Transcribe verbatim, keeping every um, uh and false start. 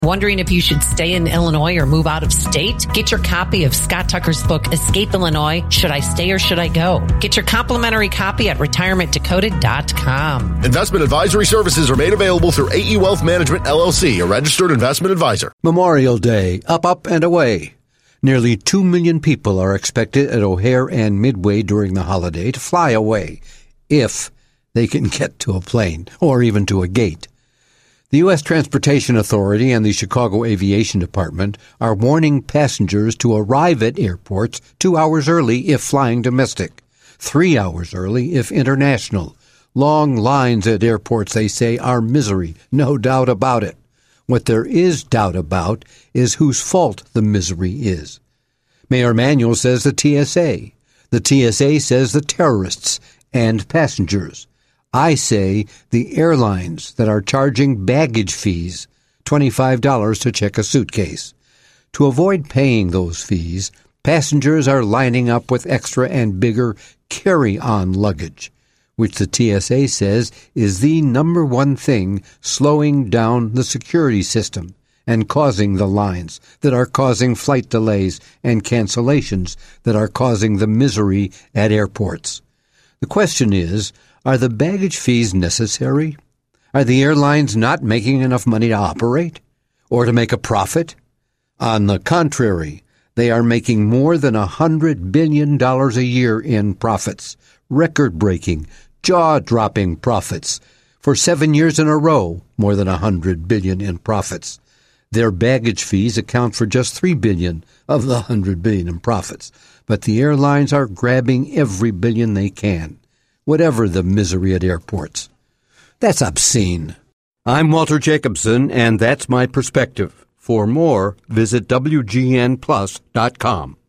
Wondering if you should stay in Illinois or move out of state? Get your copy of Scott Tucker's book, Escape Illinois, Should I Stay or Should I Go? Get your complimentary copy at retirement decoded dot com. Investment advisory services are made available through A E Wealth Management, L L C, a registered investment advisor. Memorial Day, up, up, and away. Nearly two million people are expected at O'Hare and Midway during the holiday to fly away, if they can get to a plane or even to a gate. The U S Transportation Authority and the Chicago Aviation Department are warning passengers to arrive at airports two hours early if flying domestic, three hours early if international. Long lines at airports, they say, are misery, no doubt about it. What there is doubt about is whose fault the misery is. Mayor Emanuel says the T S A. The T S A says the terrorists and passengers. I say the airlines that are charging baggage fees, twenty-five dollars to check a suitcase. To avoid paying those fees, passengers are lining up with extra and bigger carry-on luggage, which the T S A says is the number one thing slowing down the security system and causing the lines that are causing flight delays and cancellations that are causing the misery at airports. The question is, are the baggage fees necessary? Are the airlines not making enough money to operate or to make a profit? On the contrary, they are making more than one hundred billion dollars a year in profits, record-breaking, jaw-dropping profits. For seven years in a row, more than one hundred billion dollars in profits. Their baggage fees account for just three billion dollars of the one hundred billion dollars in profits, but the airlines are grabbing every billion they can. Whatever the misery at airports. That's obscene. I'm Walter Jacobson, and that's my perspective. For more, visit W G N plus dot com.